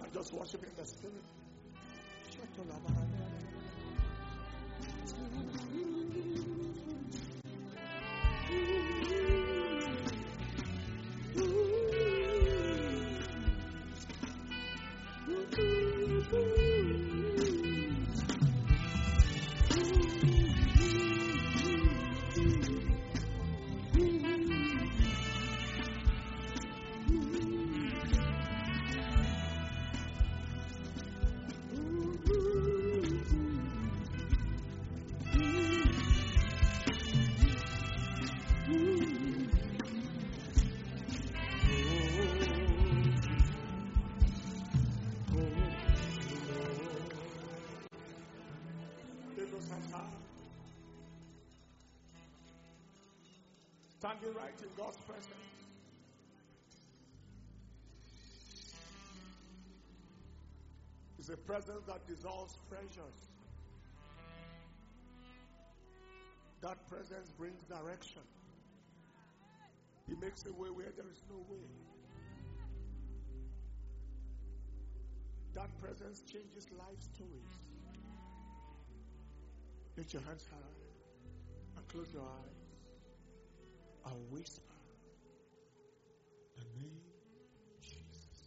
Just worship in the spirit. Standing right in God's presence. It's a presence that dissolves pressures. That presence brings direction. He makes a way where there is no way. That presence changes life stories. Lift your hands high and close your eyes. I'll whisper the name Jesus.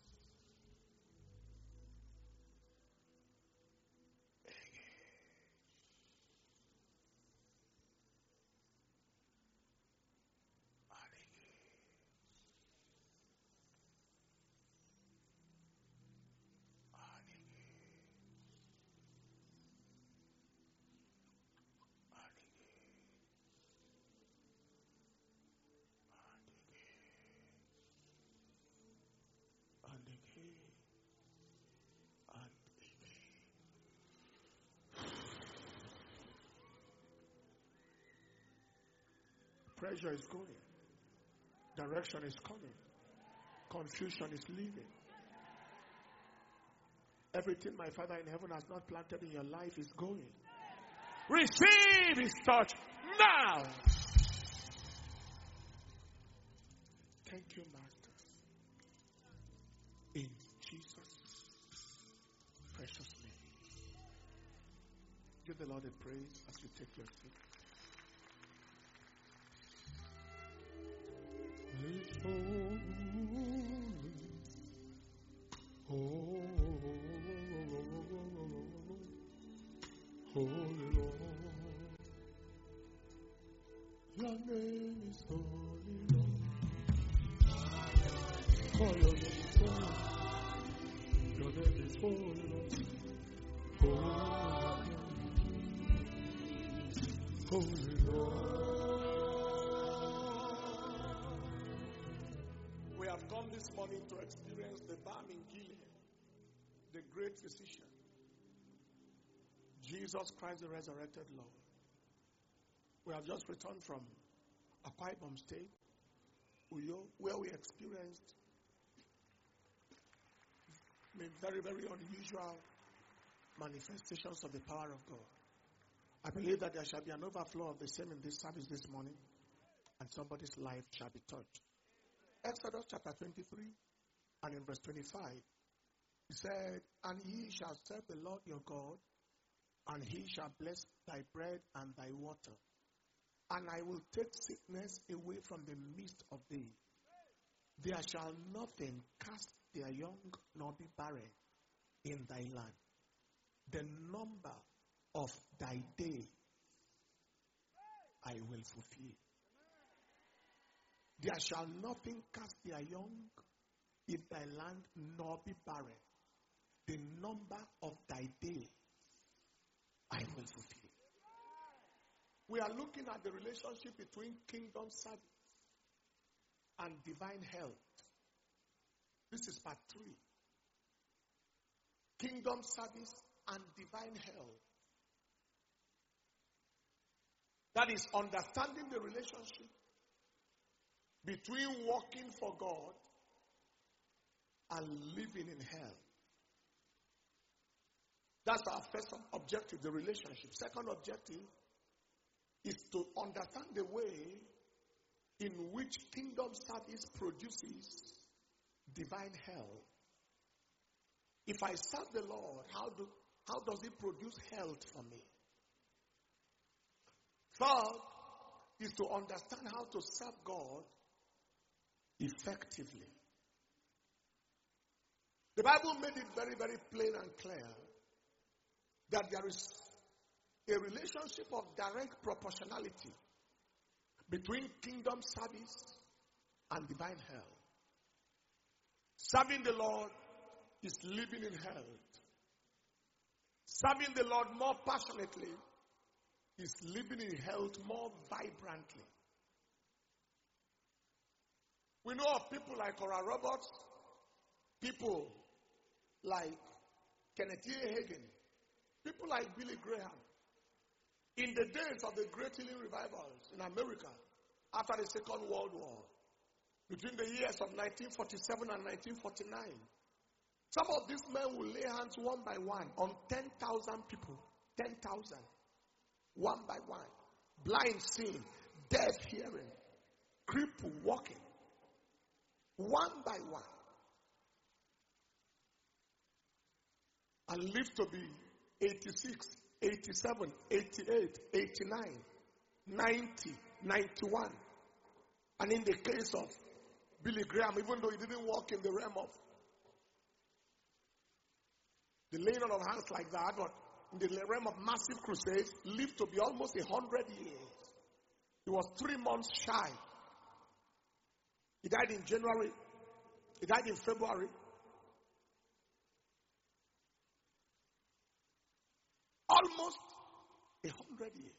Pressure is going. Direction is coming. Confusion is leaving. Everything my Father in heaven has not planted in your life is going. Receive His touch now. Thank you, Master. In Jesus' precious name. Give the Lord a praise as you take your seat. Holy Lord, your name is Holy Lord. Call your name is Holy. Your name is Holy Lord. Holy Lord. We have come this morning to experience the balm in Gilead, the great physician, Jesus Christ, the resurrected Lord. We have just returned from Akwa Ibom State, Uyo, where we experienced very, very unusual manifestations of the power of God. I believe that there shall be an overflow of the same in this service this morning, and somebody's life shall be touched. Exodus chapter 23 and in verse 25, he said, "And ye shall serve the Lord your God, and He shall bless thy bread and thy water. And I will take sickness away from the midst of thee. There shall nothing cast their young nor be barren in thy land. The number of thy day I will fulfill. There shall nothing cast their young in thy land nor be barren. The number of thy day I will fulfill." We are looking at the relationship between kingdom service and divine health. This is part 3. Kingdom service and divine health. That is understanding the relationship between working for God and living in hell. That's our first objective, the relationship. Second objective is to understand the way in which kingdom service produces divine health. If I serve the Lord, how does it produce health for me? Third is to understand how to serve God effectively. The Bible made it very, very plain and clear that there is a relationship of direct proportionality between kingdom service and divine health. Serving the Lord is living in health. Serving the Lord more passionately is living in health more vibrantly. We know of people like Oral Roberts, people like Kenneth E. Hagin, people like Billy Graham. In the days of the great healing revivals in America after the Second World War, between the years of 1947 and 1949, some of these men will lay hands one by one on 10,000 people. 10,000. One by one. Blind seeing, deaf hearing, cripple walking. One by one. And live to be 86, 87, 88, 89, 90, 91. And in the case of Billy Graham, even though he didn't walk in the realm of the laying on of hands like that, but in the realm of massive crusades, lived to be almost 100 years. He was 3 months shy. He died in January. He died in February. Almost 100 years.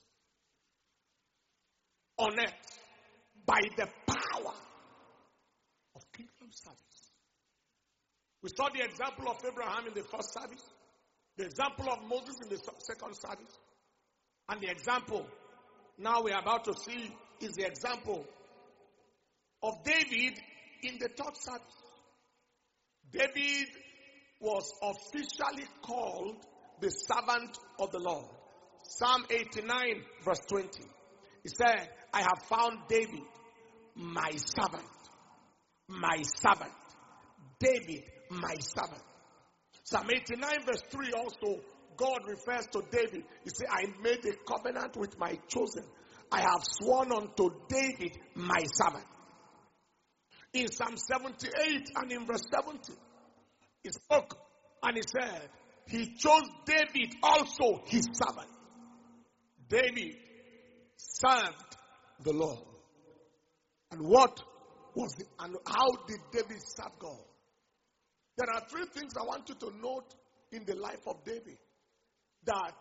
On earth, by the power of kingdom service. We saw the example of Abraham in the first service, the example of Moses in the second service, and the example now we are about to see is the example of David in the third service. David was officially called the servant of the Lord. Psalm 89 verse 20. He said, I have found David, my servant. My servant. David, my servant. Psalm 89 verse 3 also, God refers to David. He said, I made a covenant with my chosen. I have sworn unto David, my servant. In Psalm 78 and in verse 70, he spoke and he said, he chose David also his servant. David served the Lord. And how did David serve God? There are 3 things I want you to note in the life of David that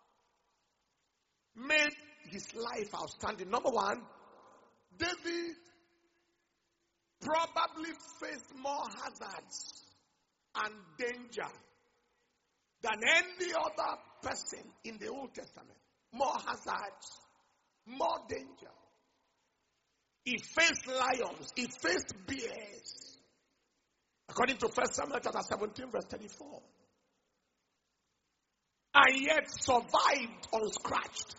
made his life outstanding. Number 1, David probably faced more hazards and danger than any other person in the Old Testament. More hazards, more danger. He faced lions, he faced bears. According to 1 Samuel chapter 17 verse 34. And yet survived unscratched.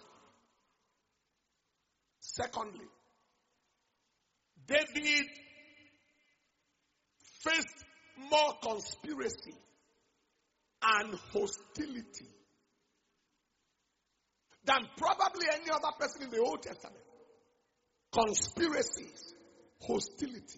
Secondly, David faced more conspiracy and hostility than probably any other person in the Old Testament. Conspiracies, hostility.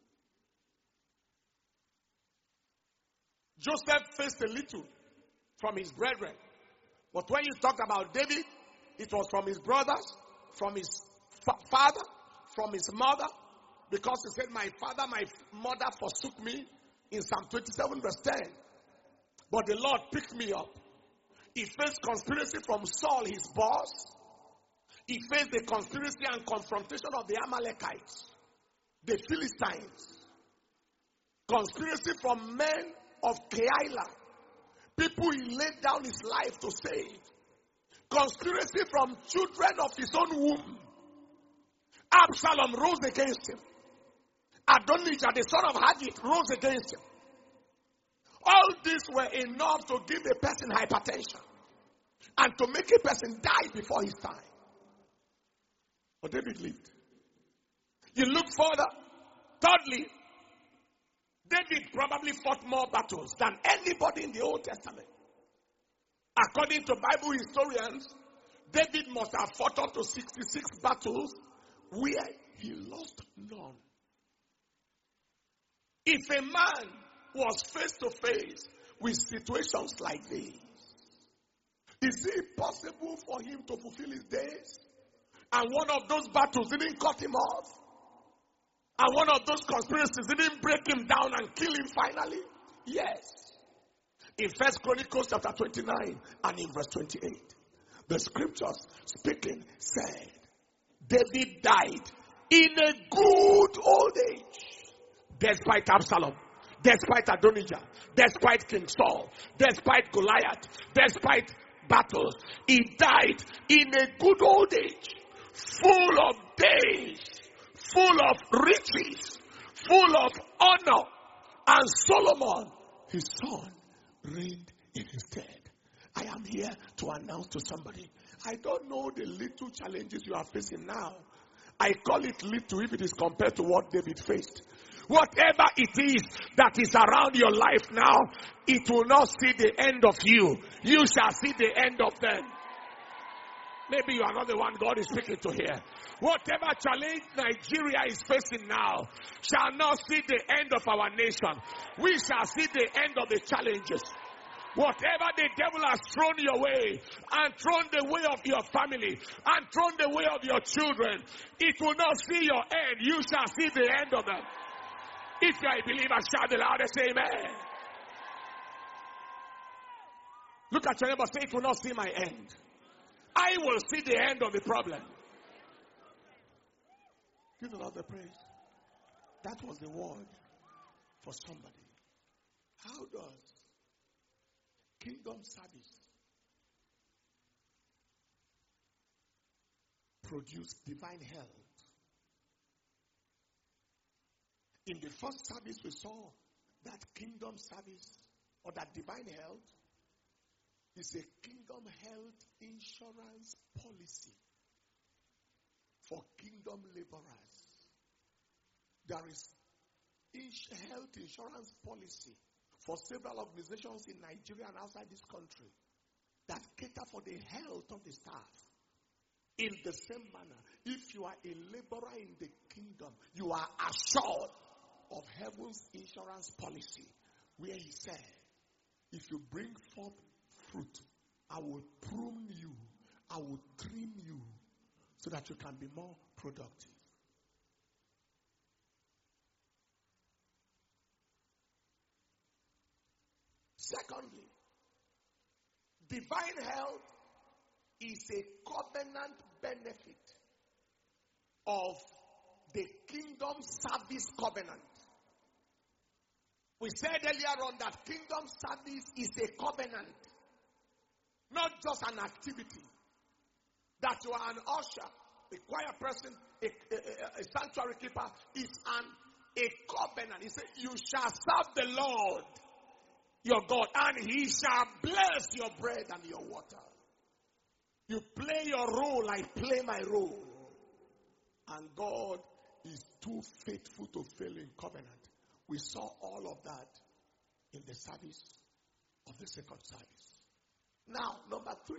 Joseph faced a little from his brethren. But when you talk about David, it was from his brothers, from his father, from his mother. Because he said, my father, my mother forsook me in Psalm 27 verse 10. But the Lord picked me up. He faced conspiracy from Saul, his boss. He faced the conspiracy and confrontation of the Amalekites, the Philistines. Conspiracy from men of Keilah, people he laid down his life to save. Conspiracy from children of his own womb. Absalom rose against him. Adonijah, the son of Haggith, rose against him. All these were enough to give a person hypertension and to make a person die before his time. But David lived. You look further. Thirdly, David probably fought more battles than anybody in the Old Testament. According to Bible historians, David must have fought up to 66 battles where he lost none. If a man was face to face with situations like this, is it possible for him to fulfill his days? And one of those battles didn't cut him off? And one of those conspiracies didn't break him down and kill him finally? Yes. In 1 Chronicles chapter 29 and in verse 28, the scriptures speaking said, David died in a good old age, despite Absalom, despite Adonijah, despite King Saul, despite Goliath, despite battles. He died in a good old age, full of days, full of riches, full of honor. And Solomon, his son, reigned in his stead. I am here to announce to somebody, I don't know the little challenges you are facing now. I call it little if it is compared to what David faced. Whatever it is that is around your life now, it will not see the end of you. You shall see the end of them. Maybe you are not the one God is speaking to here. Whatever challenge Nigeria is facing now shall not see the end of our nation. We shall see the end of the challenges. Whatever the devil has thrown your way and thrown the way of your family and thrown the way of your children, it will not see your end. You shall see the end of them. If you are a believer, shout the loudest amen. Look at your neighbor, say, it will not see my end. I will see the end of the problem. Give the Lord the praise. That was the word for somebody. How does kingdom service produce divine health? In the first service we saw that kingdom service or that divine health is a kingdom health insurance policy for kingdom laborers. There is health insurance policy for several organizations in Nigeria and outside this country that cater for the health of the staff. In the same manner, if you are a laborer in the kingdom, you are assured of heaven's insurance policy, where he said, if you bring forth fruit, I will prune you, I will trim you, so that you can be more productive. Secondly, divine health is a covenant benefit of the kingdom service covenant. We said earlier on that kingdom service is a covenant, not just an activity. That you are an usher, a choir person, a sanctuary keeper is a covenant. He said, you shall serve the Lord your God, and he shall bless your bread and your water. You play your role, I play my role. And God is too faithful to fail in covenant. We saw all of that in the service of the second service. Now, number 3.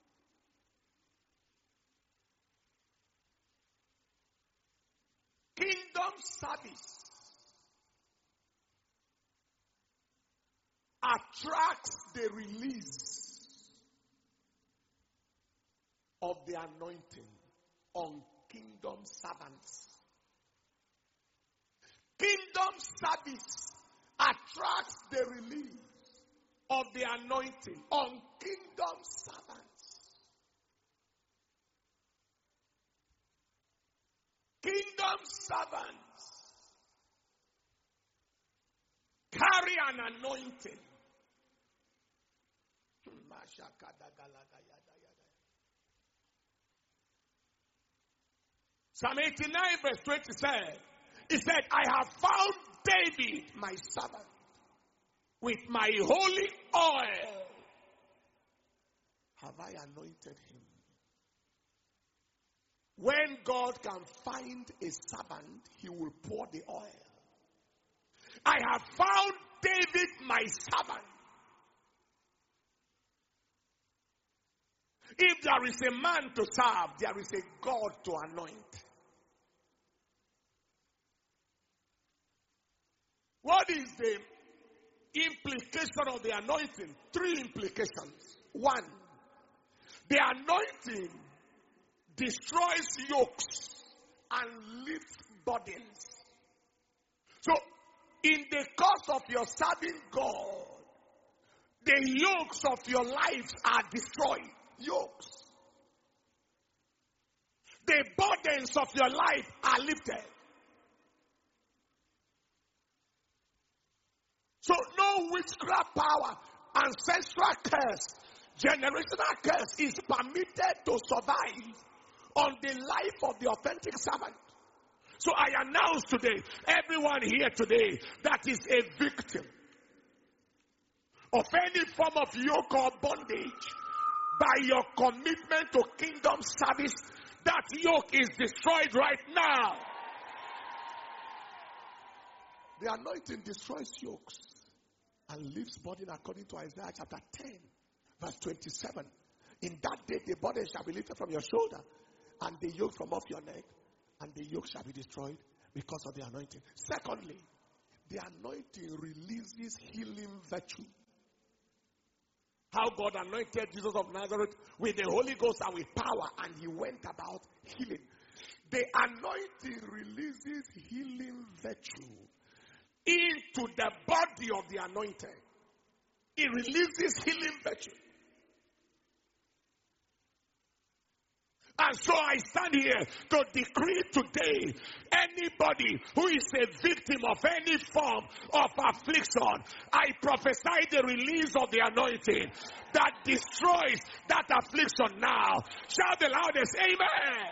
Kingdom service attracts the release of the anointing on kingdom servants. Kingdom service attracts the release of the anointing on kingdom servants. Kingdom servants carry an anointing. Psalm 89 verse 20 said, he said, I have found David, my servant, with my holy oil have I anointed him. When God can find a servant, he will pour the oil. I have found David my servant. If there is a man to serve, there is a God to anoint. What is the implication of the anointing? 3 implications. 1, the anointing destroys yokes and lifts burdens. So, in the course of your serving God, the yokes of your lives are destroyed. Yokes. The burdens of your life are lifted. So no witchcraft power, ancestral curse, generational curse is permitted to survive on the life of the authentic servant. So I announce today, everyone here today that is a victim of any form of yoke or bondage, by your commitment to kingdom service, that yoke is destroyed right now. The anointing destroys yokes and lifts burden according to Isaiah chapter 10, verse 27. In that day the burden shall be lifted from your shoulder, and the yoke from off your neck, and the yoke shall be destroyed because of the anointing. Secondly, the anointing releases healing virtue. How God anointed Jesus of Nazareth with the Holy Ghost and with power, and he went about healing. The anointing releases healing virtue into the body of the anointed. It releases healing virtue. And so I stand here to decree today, anybody who is a victim of any form of affliction, I prophesy the release of the anointing that destroys that affliction now. Shout the loudest, amen.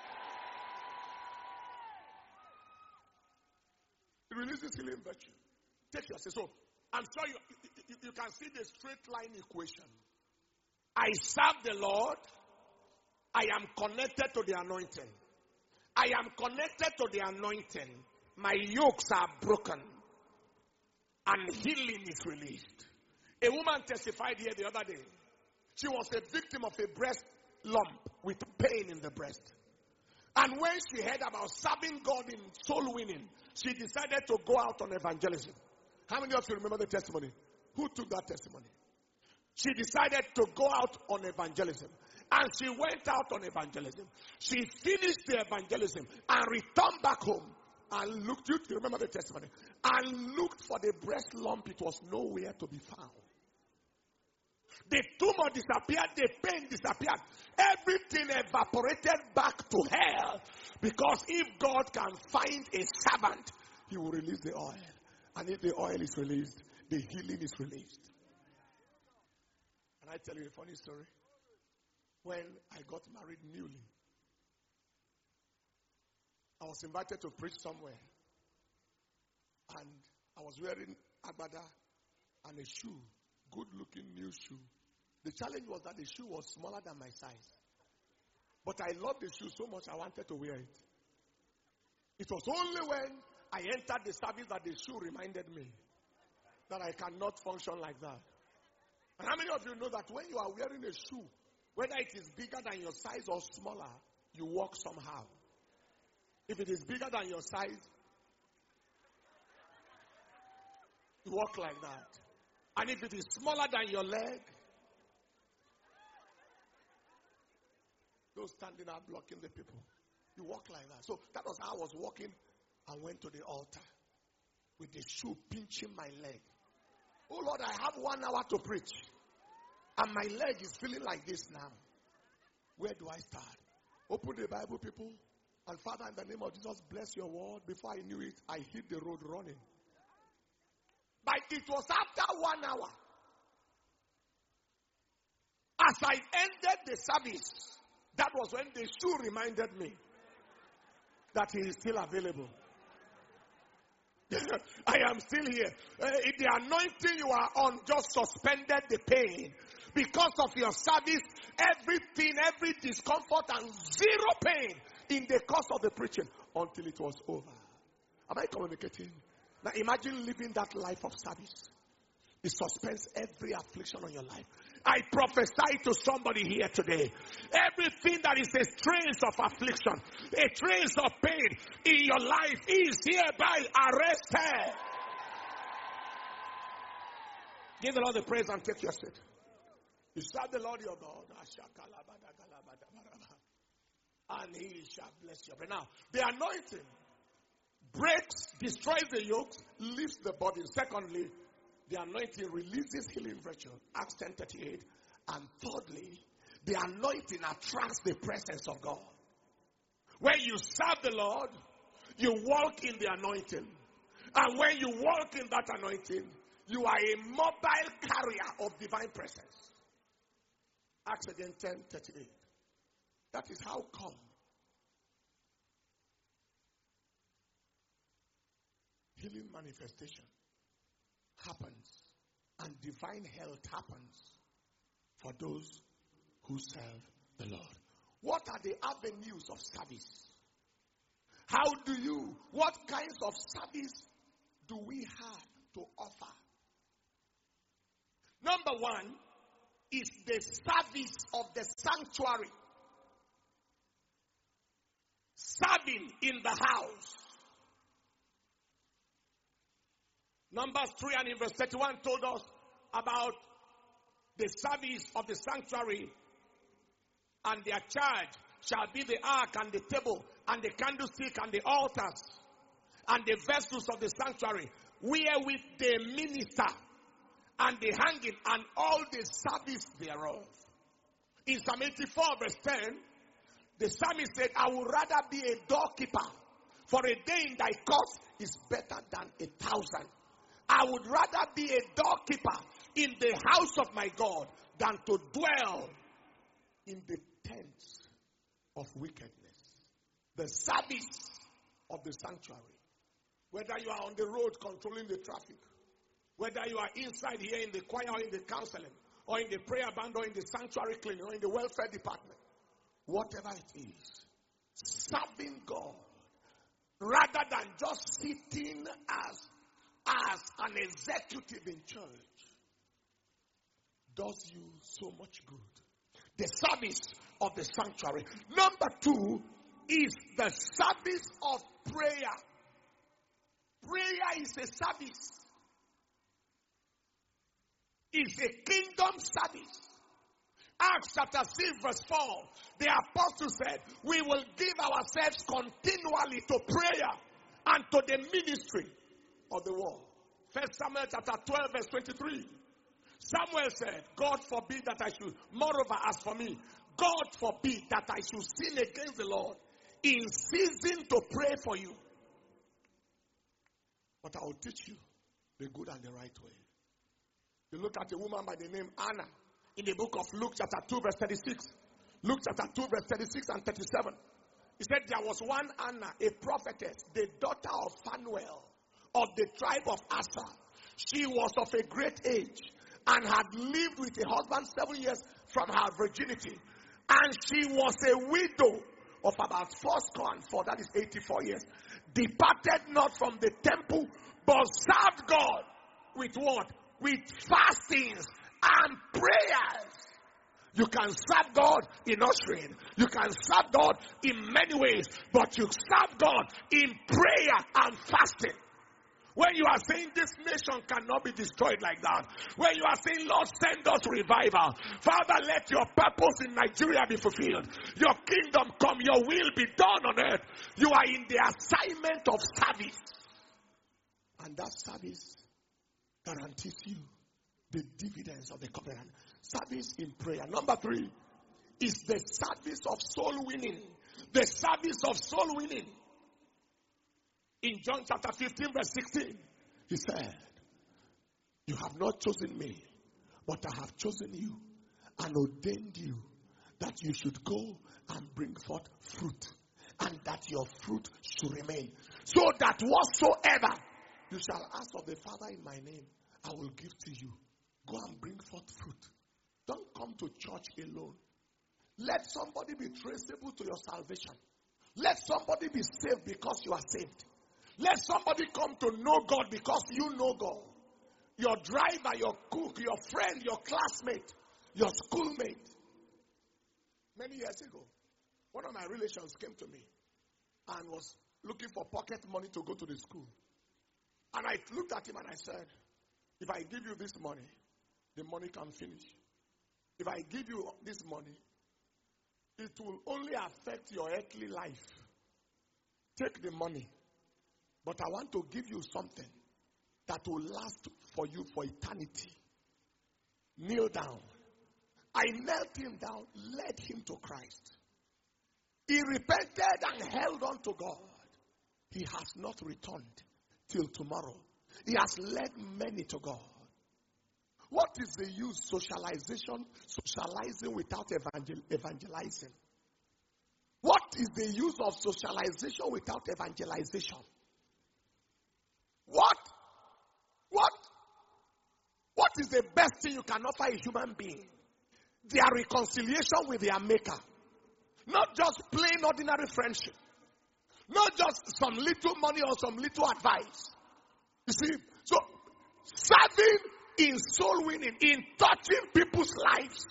It releases healing virtue. Take your seat. So I'm sure you can see the straight line equation. I serve the Lord. I am connected to the anointing. I am connected to the anointing. My yokes are broken. And healing is released. A woman testified here the other day. She was a victim of a breast lump with pain in the breast. And when she heard about serving God in soul winning, she decided to go out on evangelism. How many of you remember the testimony? Who took that testimony? She decided to go out on evangelism. And she went out on evangelism. She finished the evangelism and returned back home and looked, you remember the testimony, and looked for the breast lump. It was nowhere to be found. The tumor disappeared, the pain disappeared. Everything evaporated back to hell. Because if God can find a servant, he will release the oil. And if the oil is released, the healing is released. Can I tell you a funny story? When I got married newly, I was invited to preach somewhere. And I was wearing agbada and a shoe, good-looking new shoe. The challenge was that the shoe was smaller than my size. But I loved the shoe so much I wanted to wear it. It was only when I entered the service that the shoe reminded me that I cannot function like that. And how many of you know that when you are wearing a shoe, whether it is bigger than your size or smaller, you walk somehow. If it is bigger than your size, you walk like that. And if it is smaller than your leg, those standing out blocking the people, you walk like that. So that was how I was walking and went to the altar with the shoe pinching my leg. Oh Lord, I have 1 hour to preach. And my leg is feeling like this now. Where do I start? Open the Bible, people. And Father, in the name of Jesus, bless your word. Before I knew it, I hit the road running. But it was after 1 hour. As I ended the service, that was when the shoe reminded me that he is still available. I am still here. The anointing you are on just suspended the pain. Because of your service, everything, every discomfort and zero pain in the course of the preaching until it was over. Am I communicating? Now imagine living that life of service. It suspends every affliction on your life. I prophesy to somebody here today. Everything that is a trace of affliction, a trace of pain in your life is hereby arrested. Give the Lord the praise and take your seat. You serve the Lord your God, and He shall bless you. But now, the anointing breaks, destroys the yokes, lifts the body. Secondly, the anointing releases healing virtue. Acts 10:38. And thirdly, the anointing attracts the presence of God. When you serve the Lord, you walk in the anointing. And when you walk in that anointing, you are a mobile carrier of divine presence. Acts again 10:38. That is how come healing manifestation happens and divine health happens for those who serve the Lord. What are the avenues of service? What kinds of service do we have to offer? Number one is the service of the sanctuary. Serving in the house. Numbers 3 and in verse 31 told us about the service of the sanctuary, and their charge shall be the ark and the table and the candlestick and the altars and the vessels of the sanctuary, wherewith they minister, and the hanging and all the service thereof. In Psalm 84 verse 10, the psalmist said, I would rather be a doorkeeper, for a day in thy court is better than 1,000. I would rather be a doorkeeper in the house of my God than to dwell in the tents of wickedness. The service of the sanctuary. Whether you are on the road controlling the traffic, whether you are inside here in the choir or in the counseling, or in the prayer band or in the sanctuary clinic or in the welfare department, whatever it is, serving God rather than just sitting as an executive in church does you so much good. The service of the sanctuary. Number two is the service of prayer. Prayer is a service. It's a kingdom service. Acts chapter 6 verse 4, the apostle said, we will give ourselves continually to prayer and to the ministry of the word. 1 Samuel chapter 12 verse 23. Samuel said, God forbid that I should, moreover as for me, God forbid that I should sin against the Lord in season to pray for you. But I will teach you the good and the right way. You look at a woman by the name Anna in the book of Luke chapter 2 verse 36. Luke chapter 2 verse 36 and 37. He said there was one Anna, a prophetess, the daughter of Phanuel of the tribe of Asher. She was of a great age and had lived with a husband 7 years from her virginity. And she was a widow of about 4 that is 84 years. Departed not from the temple, but served God with what? With fastings and prayers. You can serve God in ushering. You can serve God in many ways. But you serve God in prayer and fasting. When you are saying this nation cannot be destroyed like that. When you are saying, Lord, send us revival. Father, let your purpose in Nigeria be fulfilled. Your kingdom come, your will be done on earth. You are in the assignment of service. And that service guarantees you the dividends of the covenant. Service in prayer. Number 3 is the service of soul winning. The service of soul winning. In John chapter 15 verse 16, he said, you have not chosen me, but I have chosen you and ordained you that you should go and bring forth fruit, and that your fruit should remain. So that whatsoever you shall ask of the Father in my name, I will give to you. Go and bring forth fruit. Don't come to church alone. Let somebody be traceable to your salvation. Let somebody be saved because you are saved. Let somebody come to know God because you know God. Your driver, your cook, your friend, your classmate, your schoolmate. Many years ago, one of my relations came to me and was looking for pocket money to go to the school. And I looked at him and I said, if I give you this money, the money can finish. If I give you this money, it will only affect your earthly life. Take the money. But I want to give you something that will last for you for eternity. Kneel down. I knelt him down, led him to Christ. He repented and held on to God. He has not returned till tomorrow. He has led many to God. What is the use socializing without evangelizing? What is the use of socialization without evangelization? What is the best thing you can offer a human being? Their reconciliation with their maker. Not just plain ordinary friendship. Not just some little money or some little advice. You see, so serving in soul winning, in touching people's lives,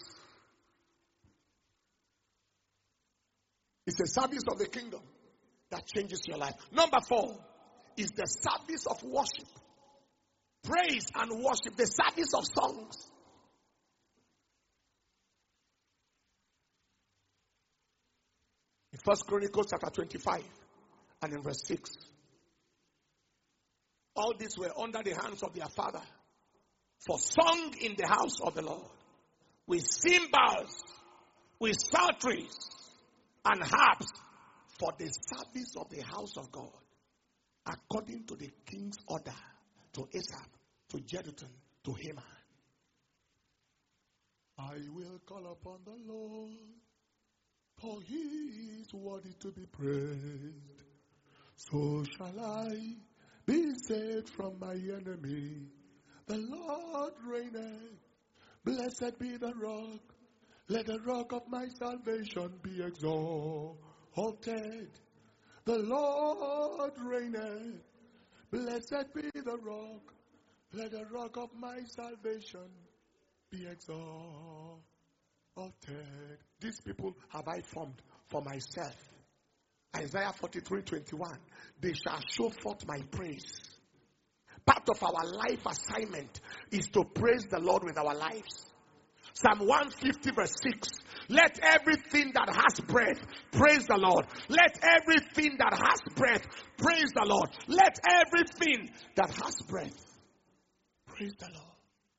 it's a service of the kingdom that changes your life. Number 4 is the service of worship. Praise and worship, the service of songs. In 1 Chronicles chapter 25 and in verse 6. All these were under the hands of their father for song in the house of the Lord, with cymbals, with psalteries, and harps for the service of the house of God, according to the king's order to Asaph, to Jeduthun, to Heman. I will call upon the Lord, for he is worthy to be praised. So shall I be saved from my enemy. The Lord reigneth. Blessed be the rock. Let the rock of my salvation be exalted. The Lord reigneth. Blessed be the rock. Let the rock of my salvation be exalted. These people have I formed for myself. Isaiah 43:21. They shall show forth my praise. Part of our life assignment is to praise the Lord with our lives. Psalm 150 verse 6. Let everything that has breath praise the Lord. Let everything that has breath praise the Lord. Let everything that has breath praise the Lord.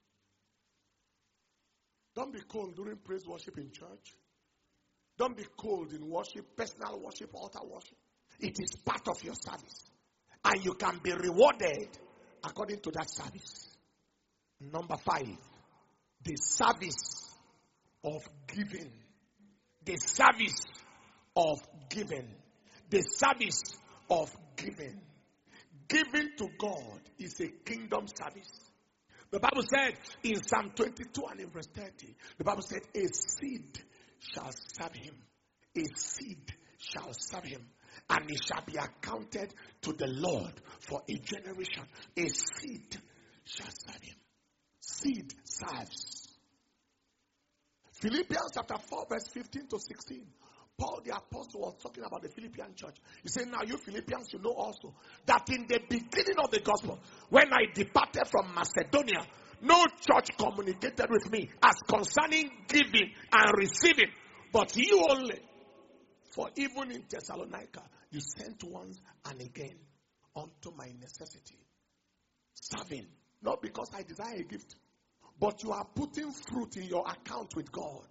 Don't be cold during praise worship in church. Don't be cold in worship, personal worship, altar worship. It is part of your service. And you can be rewarded according to that service. Number 5, the service of giving. The service of giving. The service of giving. Giving to God is a kingdom service. The Bible said in Psalm 22 and in verse 30, the Bible said, a seed shall serve him. A seed shall serve him. And it shall be accounted to the Lord for a generation. A seed shall serve him. Seed serves. Philippians chapter 4 verse 15 to 16. Paul the apostle was talking about the Philippian church. He said, now you Philippians, you know also that in the beginning of the gospel, when I departed from Macedonia, no church communicated with me as concerning giving and receiving, but you only. For even in Thessalonica, you sent once and again unto my necessity. Serving, not because I desire a gift, but you are putting fruit in your account with God.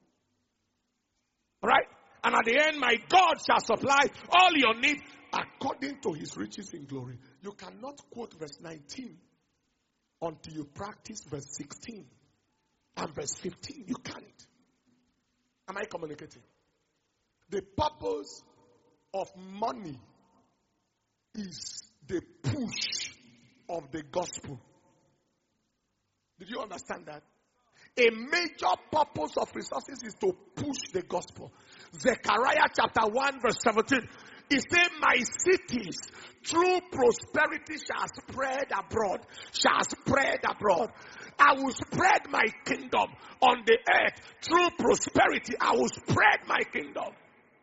Right? And at the end, my God shall supply all your needs according to his riches in glory. You cannot quote verse 19 until you practice verse 16 and verse 15. You can't. Am I communicating? The purpose of money is the push of the gospel. Did you understand that? A major purpose of resources is to push the gospel. Zechariah chapter 1 verse 17. He said, my cities through prosperity shall spread abroad. Shall spread abroad. I will spread my kingdom on the earth. Through prosperity, I will spread my kingdom.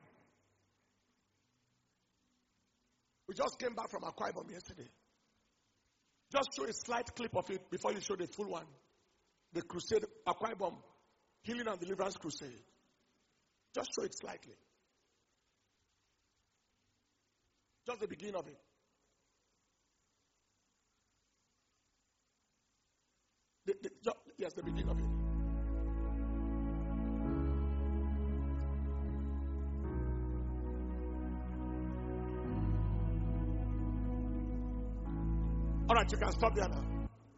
We just came back from Akwa Ibom yesterday. Just show a slight clip of it before you show the full one. The crusade, Akwa Ibom, Healing and Deliverance Crusade. Just show it slightly. Just the beginning of it. Yes, the beginning of it. All right, you can stop there now.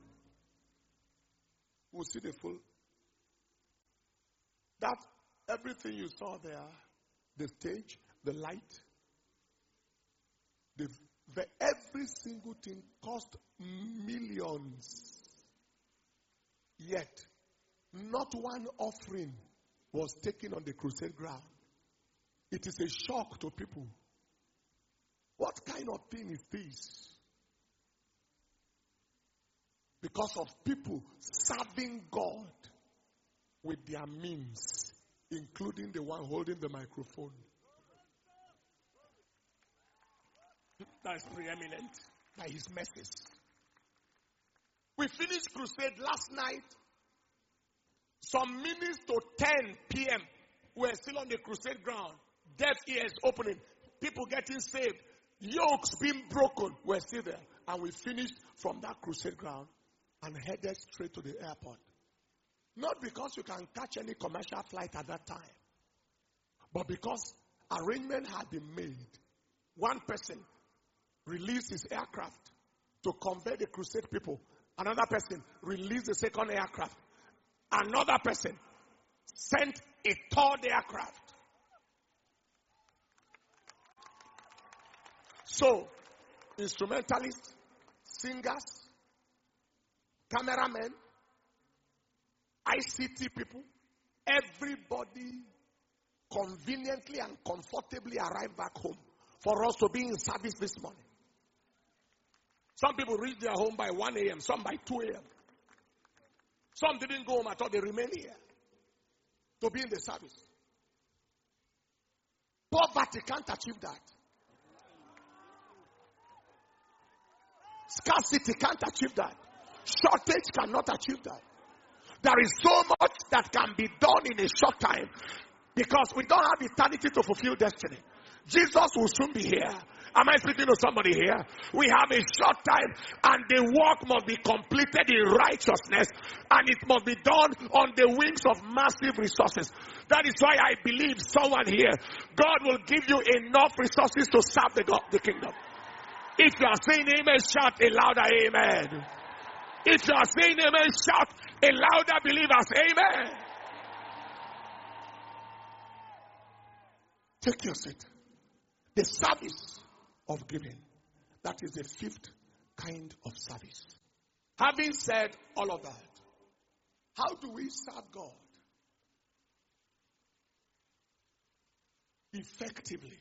We'll see the full. That everything you saw there, the stage, the light, every single thing cost millions. Yet, not one offering was taken on the crusade ground. It is a shock to people. What kind of thing is this? Because of people serving God with their means, including the one holding the microphone. That is preeminent by his message. We finished crusade last night. Some minutes to 10 p.m. We're still on the crusade ground. Deaf ears opening. People getting saved. Yokes being broken. We're still there. And we finished from that crusade ground and headed straight to the airport. Not because you can catch any commercial flight at that time, but because arrangement had been made. One person released his aircraft to convey the crusade people. Another person released the second aircraft. Another person sent a third aircraft. So, instrumentalists, singers, cameramen, ICT people, everybody conveniently and comfortably arrived back home for us to be in service this morning. Some people reached their home by 1 a.m., some by 2 a.m. Some didn't go home at all, they remained here to be in the service. Poverty can't achieve that. Scarcity can't achieve that. Shortage cannot achieve that. There is so much that can be done in a short time because we don't have eternity to fulfill destiny. Jesus will soon be here. Am I speaking to somebody here? We have a short time and the work must be completed in righteousness and it must be done on the wings of massive resources. That is why I believe someone here, God will give you enough resources to serve the kingdom. If you are saying amen, shout a louder amen. If you are saying amen, shout a louder believers, amen. Take your seat. The service of giving. That is the fifth kind of service. Having said all of that, how do we serve God? Effectively.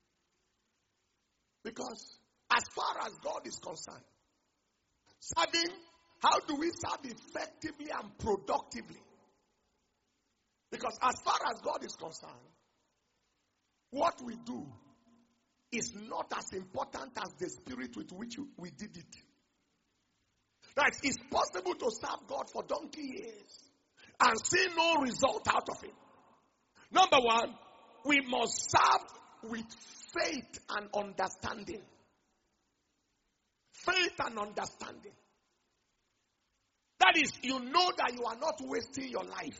Because as far as God is concerned, serving, how do we serve effectively and productively? Because as far as God is concerned, what we do is not as important as the spirit with which we did it. That it's possible to serve God for donkey years and see no result out of it. Number one, we must serve with faith and understanding. Faith and understanding. That is, you know that you are not wasting your life.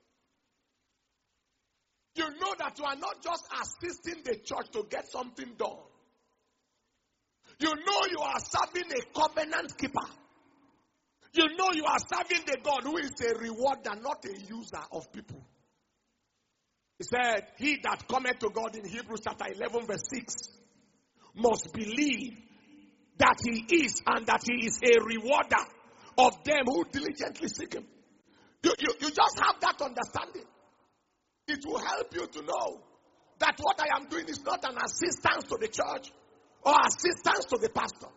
You know that you are not just assisting the church to get something done. You know you are serving a covenant keeper. You know you are serving the God who is a rewarder, not a user of people. He said, he that cometh to God in Hebrews chapter 11 verse 6 must believe that he is and that he is a rewarder of them who diligently seek him. You just have that understanding. It will help you to know that what I am doing is not an assistance to the church or assistance to the pastor.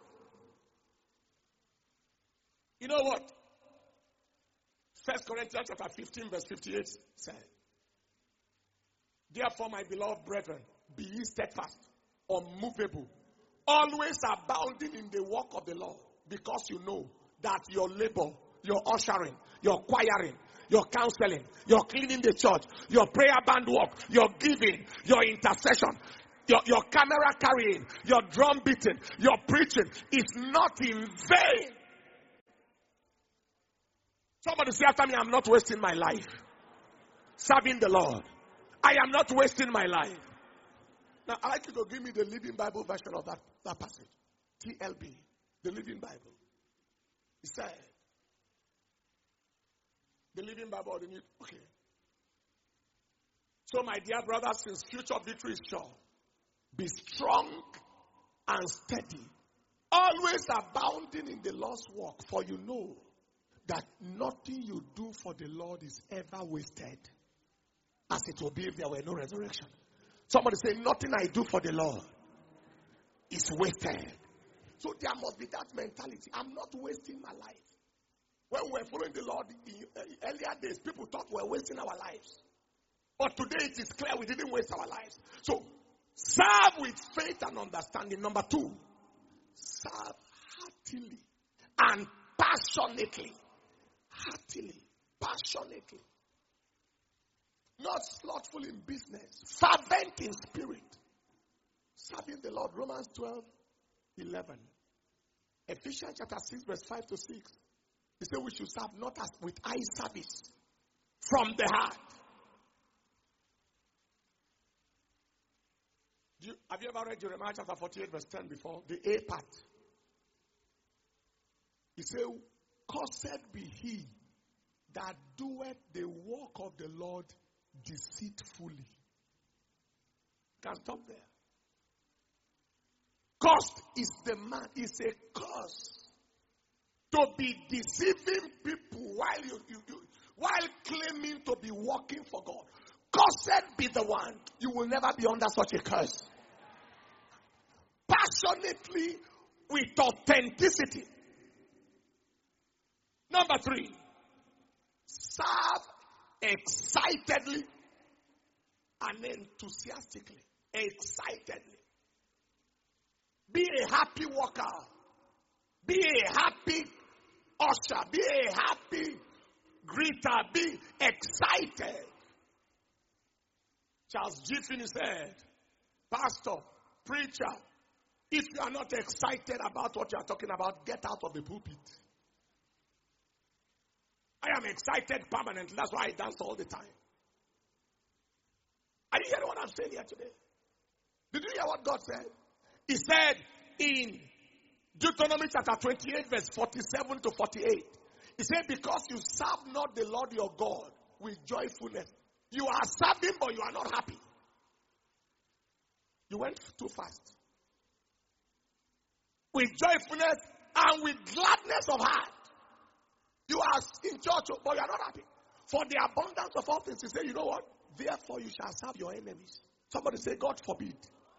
You know what? 1 Corinthians chapter 15 verse 58 says, therefore, my beloved brethren, be ye steadfast, unmovable, always abounding in the work of the Lord, because you know that your labor, your ushering, your choiring, your counseling, your cleaning the church, your prayer band work, your giving, your intercession, your camera carrying, your drum beating, your preaching is not in vain. Somebody say after me, I'm not wasting my life serving the Lord. I am not wasting my life. Now, I'd like you to give me the Living Bible version of that passage. TLB, the Living Bible. It said, the Living Bible or the New. Okay. So, my dear brothers, since future victory is sure, be strong and steady, always abounding in the Lord's work, for you know that nothing you do for the Lord is ever wasted, as it will be if there were no resurrection. Somebody say, nothing I do for the Lord is wasted. So there must be that mentality. I'm not wasting my life. When we were following the Lord in earlier days, people thought we were wasting our lives. But today it is clear we didn't waste our lives. So, serve with faith and understanding. Number 2, serve heartily and passionately. Heartily, passionately. Not slothful in business, fervent in spirit. Serving the Lord. Romans 12:11. Ephesians chapter 6 verse 5 to 6. He said we should serve not as with eye service, from the heart. Have you ever read Jeremiah chapter 48 verse 10 before? The A part. He said, cursed be he that doeth the work of the Lord deceitfully. Can stop there. Cursed is the man. It's a curse to be deceiving people while claiming to be working for God. Cursed be the one. You will never be under such a curse. Passionately, with authenticity. Number 3, serve excitedly and enthusiastically. Excitedly. Be a happy worker. Be a happy usher. Be a happy greeter. Be excited. Charles G. Finney said, pastor, preacher, if you are not excited about what you are talking about, get out of the pulpit. I am excited permanently. That's why I dance all the time. Are you hearing what I'm saying here today? Did you hear what God said? He said in Deuteronomy chapter 28 verse 47 to 48. He said, because you serve not the Lord your God with joyfulness. You are serving but you are not happy. You went too fast. With joyfulness and with gladness of heart. You are in church, but you are not happy. For the abundance of all things, he said, you know what? Therefore, you shall serve your enemies. Somebody say, God forbid.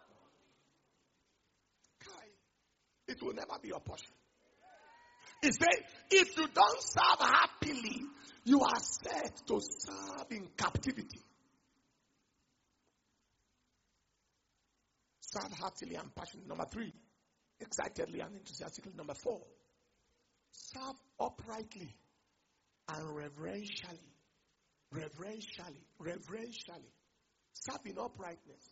It will never be your portion. He said, if you don't serve happily, you are set to serve in captivity. Serve heartily and passionately. Number 3, excitedly and enthusiastically. Number 4, serve uprightly and reverentially. Reverentially. Serve in uprightness.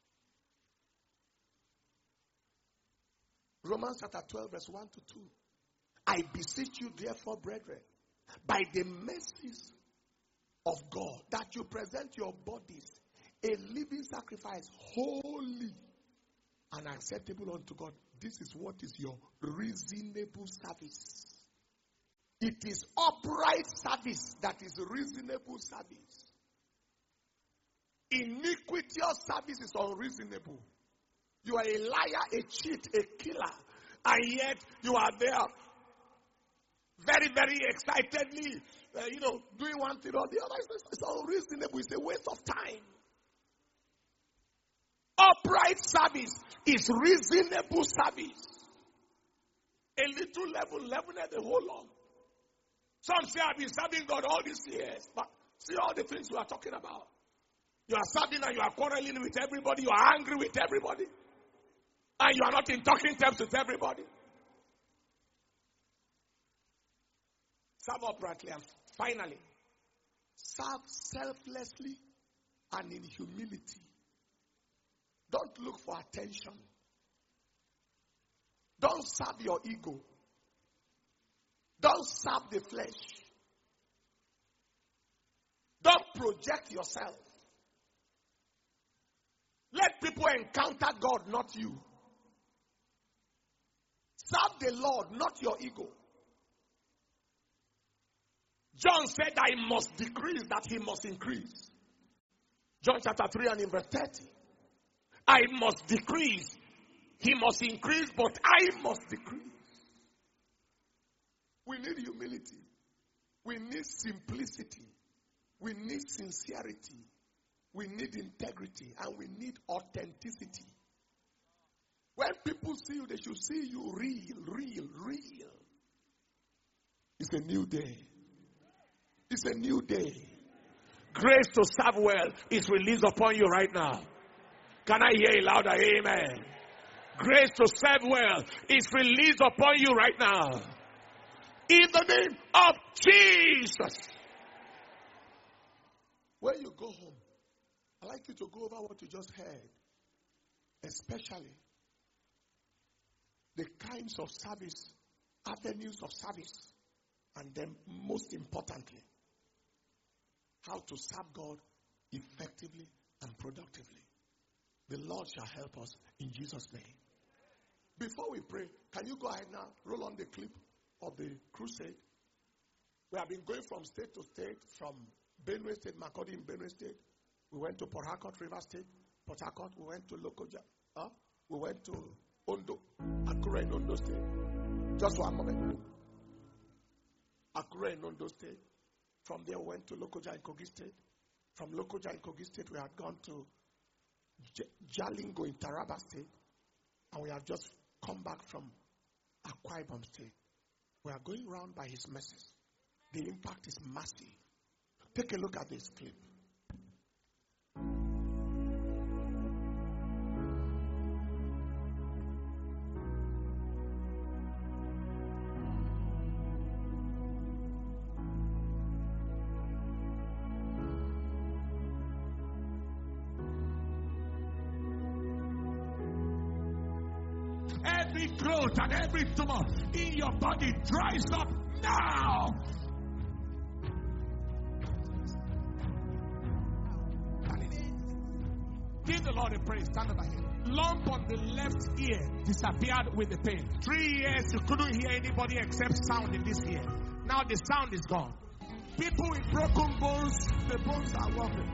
Romans chapter 12 verse 1 to 2. I beseech you therefore, brethren, by the mercies of God, that you present your bodies a living sacrifice, holy and acceptable unto God. This is what is your reasonable service. It is upright service that is reasonable service. Iniquitous service is unreasonable. You are a liar, a cheat, a killer, and yet you are there very, very excitedly, doing one thing or the other. It's unreasonable. It's a waste of time. Upright service is reasonable service. A little leaveneth the whole lump. Some say, I've been serving God all these years. But see all the things we are talking about. You are serving and you are quarreling with everybody. You are angry with everybody. And you are not in talking terms with everybody. Serve uprightly. And finally, serve selflessly and in humility. Don't look for attention. Don't serve your ego. Don't serve the flesh. Don't project yourself. Let people encounter God, not you. Serve the Lord, not your ego. John said, I must decrease, that he must increase. John chapter 3 and in verse 30. I must decrease, he must increase, but I must decrease. We need humility. We need simplicity. We need sincerity. We need integrity. And we need authenticity. When people see you, they should see you real. It's a new day. It's a new day. Grace to serve well is released upon you right now. Can I hear a louder amen? Grace to serve well is released upon you right now. In the name of Jesus. When you go home, I'd like you to go over what you just heard. Especially the kinds of service, avenues of service, and then most importantly, how to serve God effectively and productively. The Lord shall help us in Jesus' name. Before we pray, can you go ahead now, roll on the clip of the crusade? We have been going from state to state, from Benue State, Makurdi in Benue State. We went to Port Harcourt, River State. Port Harcourt, we went to Lokoja. We went to Ondo, Akure in Ondo State. Just one moment. Akure in Ondo State. From there, we went to Lokoja in Kogi State. From Lokoja in Kogi State, we had gone to Jalingo in Taraba State. And we have just come back from Akwa Ibom State. We are going round by his message. The impact is massive. Take a look at this clip. Every growth and every tumor in your body dries up now. Give the Lord a praise. Stand over here. Lump on the left ear disappeared with the pain. 3 years you couldn't hear anybody except sound in this ear. Now the sound is gone. People with broken bones, the bones are walking.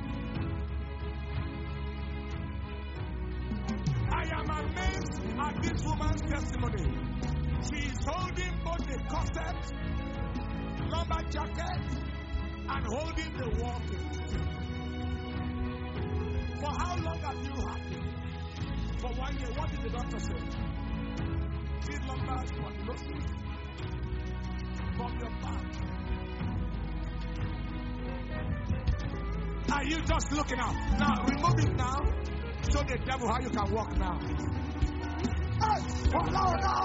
I am amazed at this woman's testimony. She is holding both the corset, lumbar jacket, and holding the walking stick. For how long have you had it? For 1 year. What did the doctor say? See lumbar spondylosis from your back. Are you just looking out? Now remove it now. Show the devil how you can walk now. Hold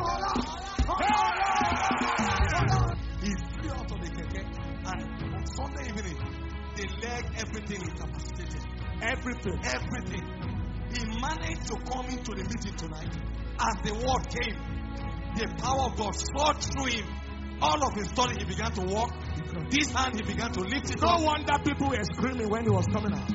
on. He flew out of the keke, and on Sunday evening, the leg, everything incapacitated. Everything. He managed to come into the meeting tonight. As the word came, the power of God surged through him. All of his sudden, he began to walk. This hand, he began to lift it. No wonder people were screaming when he was coming out.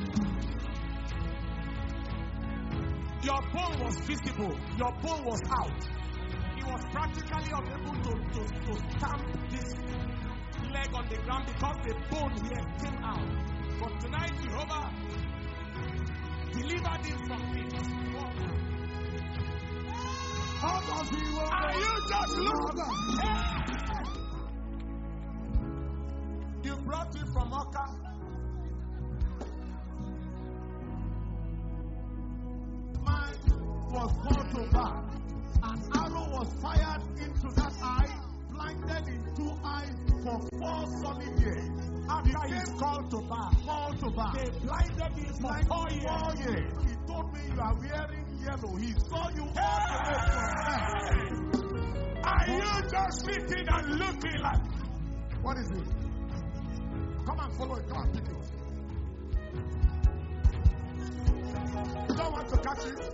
Your bone was visible. Your bone was out. He was practically unable to stamp this leg on the ground because the bone here came out. But tonight, Jehovah delivered him from it. Are you just looking? You brought him from Oka. far. An arrow was fired into that eye, blinded in 2 eyes for 4 solid years. After he's called to bar, they blinded him for 4 years. He told me you are wearing yellow. He saw you all the way from there. Are you just sitting and looking like? What is it? Come and follow it. Come and pick it. You don't want to catch it?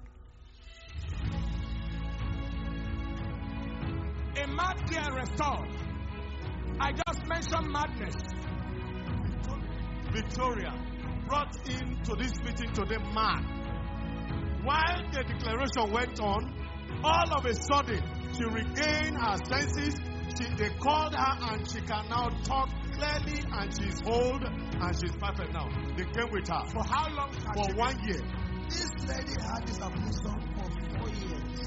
A mad girl restored. I just mentioned madness. Victoria brought into this meeting today mad. While the declaration went on, all of a sudden she regained her senses. They called her and she can now talk clearly and she's old and she's perfect now. They came with her. For how long? For 1 year. This lady had this affliction for 4 years.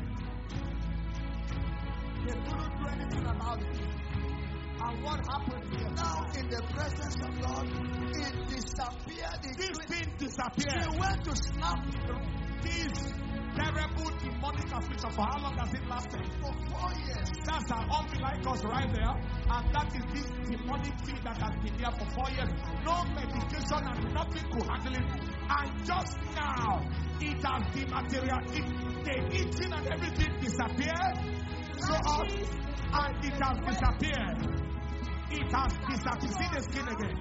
They couldn't do anything about it. And what happened here? Now, in the presence of God, it disappeared. This thing disappeared. She went to snap This terrible demonic affliction. For how long has it lasted? for 4 years. That's our umbilicus right there. And that is this demonic thing that has been there for 4 years. No medication and nothing to handle it. And just now, it has dematerialized. The itching and everything disappeared. So us, and it has disappeared. It has disappeared. See the skin again.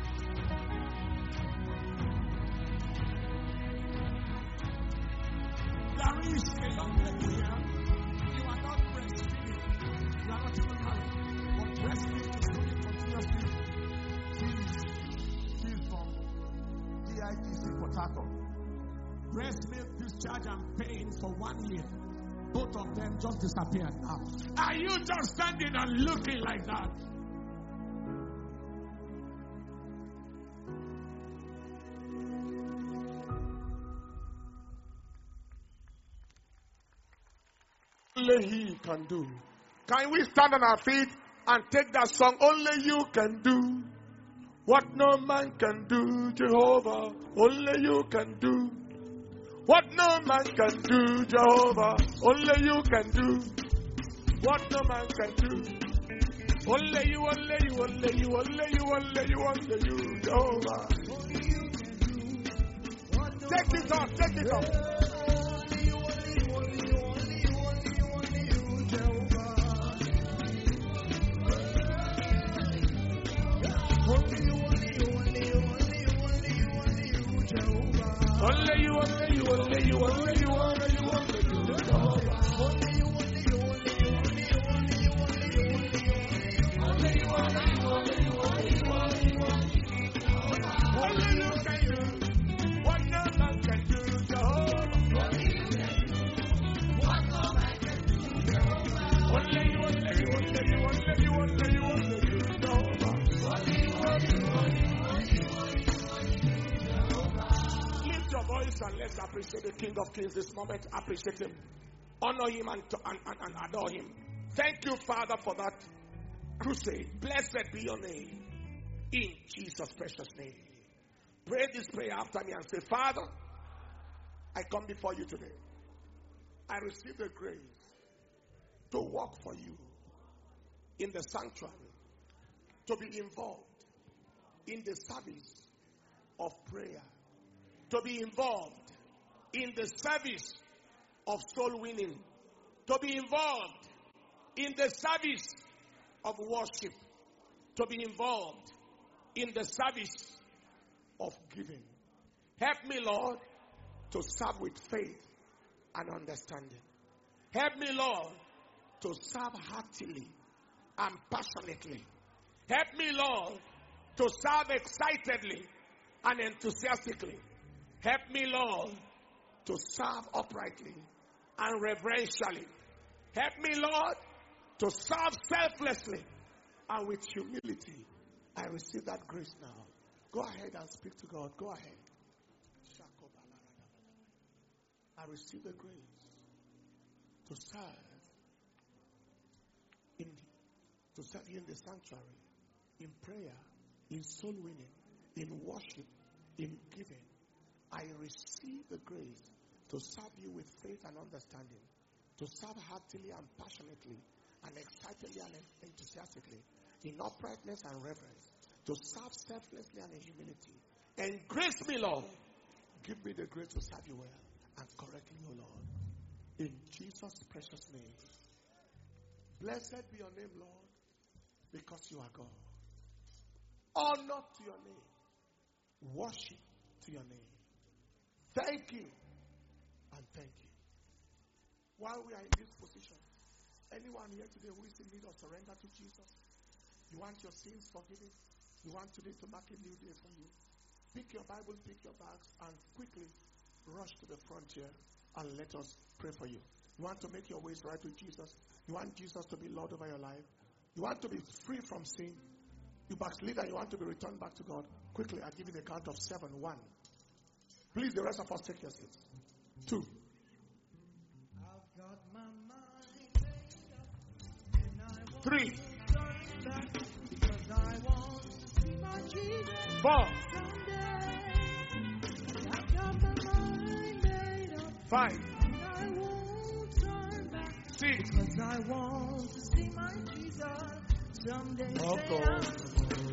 There is a young lady here. You are not breastfeeding. You are not even married. But breastfeeding is doing continuously. She's from DITC Port Harcourt. Breast milk discharge and pain for 1 year. Both of them just disappeared now. Are you just standing and looking like that? Only He can do. Can we stand on our feet and take that song? Only You can do what no man can do, Jehovah. Only You can do what no man can do, Jehovah. Only You can do what no man can do. Only You, only You, only You, only You, only You, only You, Jehovah. Take it off, take it off. Only You, only You, only You, only You, only You, only You, Jehovah. Only You, only You, only You, only You, only You, only You, only You, only You, only You, only You, only You, only You, can do what no man can do, Jehovah. Only You can do what no man can do, Jehovah. Only You, only You, only You, only You, only You, only You, Jehovah. Only You, only You, only You, only You, your voice and let's appreciate the King of Kings this moment. Appreciate Him, honor Him, and adore Him. Thank you, Father, for that crusade. Blessed be your name. In Jesus' precious name. Pray this prayer after me and say, Father, I come before you today. I receive the grace to work for you in the sanctuary, to be involved in the service of prayer, to be involved in the service of soul winning, to be involved in the service of worship, to be involved in the service of giving. Help me, Lord, to serve with faith and understanding. Help me, Lord, to serve heartily and passionately. Help me, Lord, to serve excitedly and enthusiastically. Help me, Lord, to serve uprightly and reverentially. Help me, Lord, to serve selflessly and with humility. I receive that grace now. Go ahead and speak to God. Go ahead. I receive the grace to serve you in the sanctuary, in prayer, in soul winning, in worship, in giving. I receive the grace to serve you with faith and understanding, to serve heartily and passionately and excitedly and enthusiastically, in uprightness and reverence, to serve selflessly and in humility. And grace me, Lord. Give me the grace to serve you well and correctly, O Lord. In Jesus' precious name. Blessed be your name, Lord, because you are God. Honor to your name. Worship to your name. Thank you and thank you. While we are in this position, anyone here today who is in need of surrender to Jesus, you want your sins forgiven, you want today to mark a new day for you, pick your Bible, pick your bags, and quickly rush to the frontier and let us pray for you. You want to make your ways right with Jesus? You want Jesus to be Lord over your life? You want to be free from sin? You backslid and you want to be returned back to God? Quickly, I'll give you the count of 7. 1. Please, the rest of us, take your seats. 2. I've got my mind made up, and I won't 3. turn back, because I want to see my Jesus 4. someday. I've got my mind made up, 5. and I won't turn back, 6. because I want to see my Jesus someday. Of Say, course.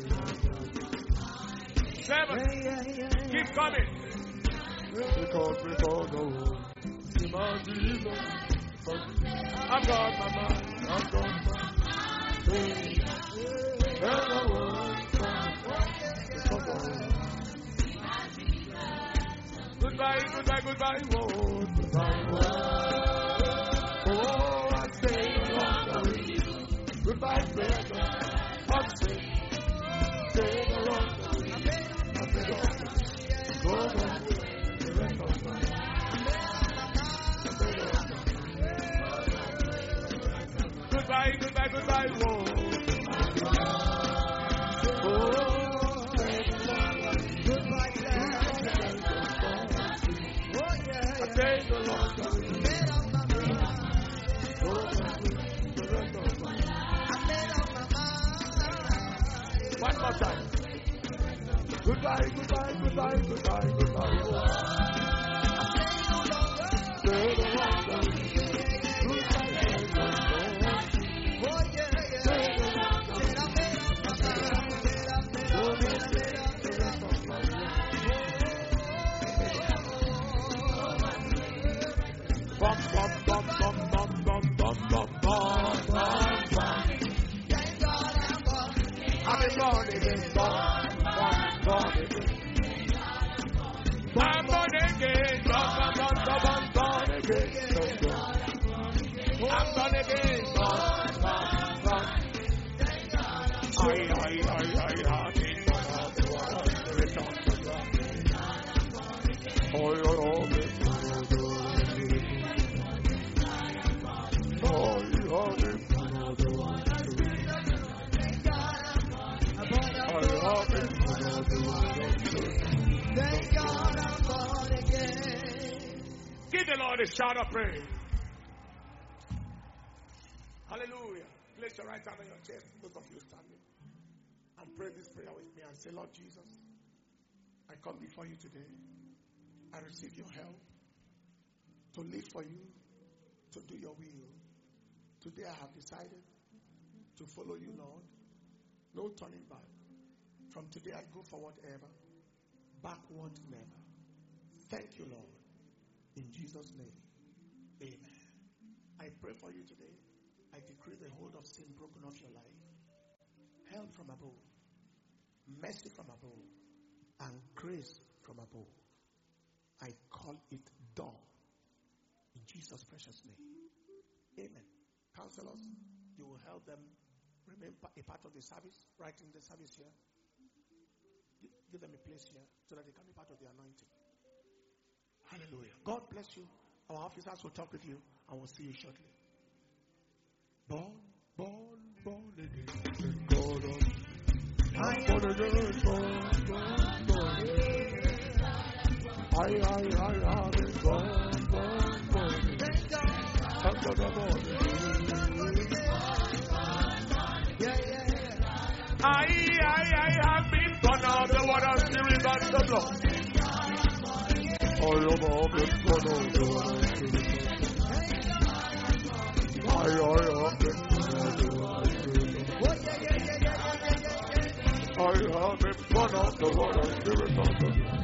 7. Keep coming. Because see my Jesus. I've got my mind. I've got my mind. And I won't goodbye, goodbye, goodbye, whoa, goodbye, whoa. Oh, I stay along with you. Goodbye, brother. I stay along with you. I stay along. Go on. The rest of my life. Goodbye, goodbye, goodbye, whoa. Oh, goodbye, I stay along with you. One more time. Goodbye, goodbye, goodbye, goodbye, goodbye. Give the Lord a shout of praise. Hallelujah. Place your right hand on your chest, those of you standing, and pray this prayer with me and say, Lord Jesus, I come before you today. I receive your help to live for you, to do your will. Today I have decided to follow you, Lord. No turning back. From today I go forward ever, backward never. Thank you, Lord. In Jesus' name, amen. I pray for you today. I decree the hold of sin broken off your life. Help from above. Mercy from above. And grace from above. I call it done. In Jesus' precious name. Amen. Counselors, you will help them remain a part of the service, right in the service here. Give them a place here so that they can be part of the anointing. Hallelujah. God bless you. Our officers will talk with you and we'll see you shortly. Born again. God of I'm born again. Born again. I have been born again. I'm born again. I have been born of the water, spirit, and the blood. I have been born of the water, Spirit of God.